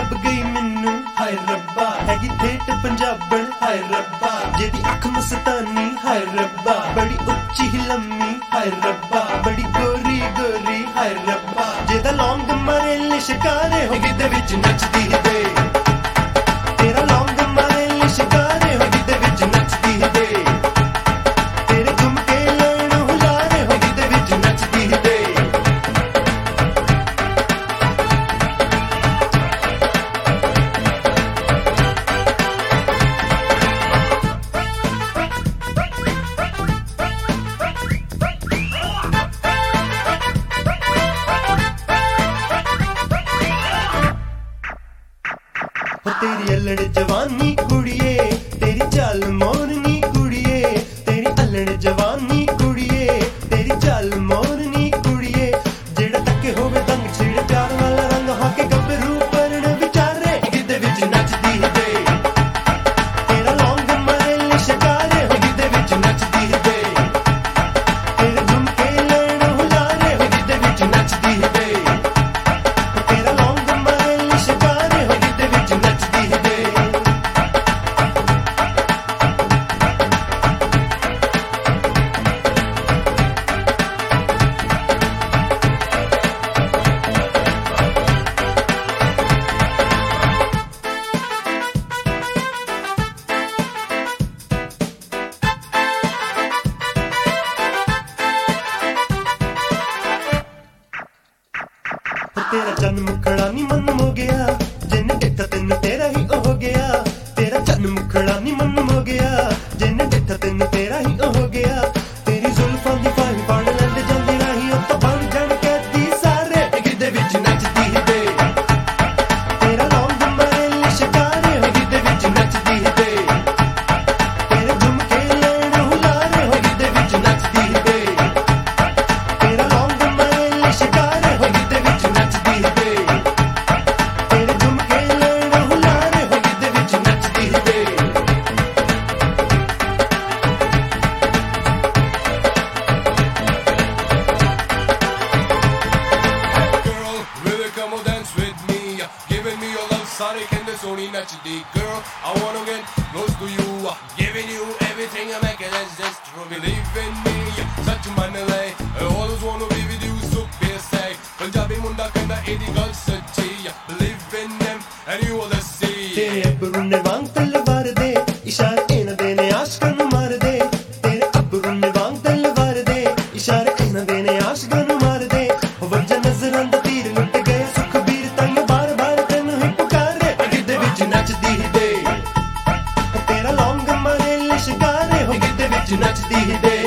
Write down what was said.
ਲੱਭ ਗਈ ਮੈਨੂੰ ਹਾਏ ਰੱਬਾ ਹੈਗੀ ਠੇਠ ਪੰਜਾਬਣ ਹਾਏ ਰੱਬਾ ਜਿਹਦੀ ਅੱਖ ਮਸਤਾਨੀ ਹਾਏ ਰੱਬਾ ਬੜੀ ਉੱਚੀ ਲੰਮੀ ਹਾਏ ਰੱਬਾ ਬੜੀ ਗੋਰੀ ਗੋਰੀ ਹਾਏ ਰੱਬਾ ਜਿਹਦਾ ਲੌਂਗ ਮਾਰੇ ਲਿਸ਼ਕਾਰੇ ਹੋ ਗਿੱਧੇ ਵਿੱਚ ਨੱਚਦੀ ਦੇ ਤੇਰਾ ਲੌਂਗ ਮਾਰੇ ਲਿਸ਼ਕਾਰੇ ਹੋ ਗਿੱਧੇ ਵਿੱਚ ਨੱਚਦੀ ਦੇ ਤੇਰੇ ਝੁਮਕੇ ਲੈਣ ਹੁਲਾਰੇ ਹੋ ਗਿੱਧੇ ਵਿੱਚ ਨੱਚਦੀ ਦੇ तेरी अल्लड़ जवानी कुड़िए तेरी चाल मोरनी कुड़िए तेरी अल्लड़ जवानी कुड़िए तेरी चाल मोरनी कुड़िए जेड़ा तके होवे दंग छेड़ प्यार वाला रंग होके गबरू परण विचारे गिद्धे विच नचदी दे तेरा लौंग मारे लिशकारे हो गिद्धे विच नचदी दे तेरे झुमके लैण हुलारे हो गिद्धे विच नचदी दे तेरा लौंग मारे लिशकारे हो गिद्धे विच नचदी दे तेरा चन्न मुखड़ा नी मन हो गया जिन्ने देखा तेन तेरा ही हो गया तेरा चन्न मुखड़ा नी मन हो गया जिन्ने देखा तेन तेरा ही हो गया तेरी जुल्फां दी फाही फाड़ लैंदे जांदी राही ओ तो बन जाण कैदी सारे गिद्धे विच नचदी दे तेरा लौंग मारे लिशकारे हो गिद्धे विच नचदी दे तेरे झुमके लैण हुलारे हो गिद्धे विच नचदी दे तेरा लौंग मारे लिशकारे हो गिद्धे विच नचदी दे तेरे झुमके लैण हुलारे हो गिद्धे विच नचदी दे Girl, really come on dance with me. Giving me your love, sorry, can this only not you dig? Girl, I wanna get close to you. Giving you everything I make it as just to believe in me. Such a man lay. I always wanna be with you, so be safe. Punjabi munda kanda edi gal sachi. Believe in them and you will see. तेरे अबरू ने वांग तलवार दे इशारे इना देने आशिकां नूं मार दे तेरे अबरू ने वांग तलवार दे इशारे इना देने आशिकां नूं मार दे वज्जा नज़रां दा तीर लुट गया सुखबीर ताईं बार बार तैनूं ही पुकारे गिद्धे विच नचदी दे तेरा लौंग मारे लिशकारे हो गिद्धे विच नचदी दे